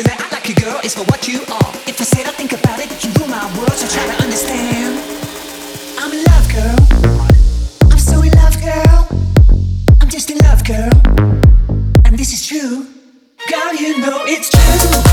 that I like you, girl, is for what you are. If I said I think about it, you rule my world, so try to understand. I'm in love, girl. I'm so in love, girl. I'm just in love, girl. And this is true. Girl, you know it's true.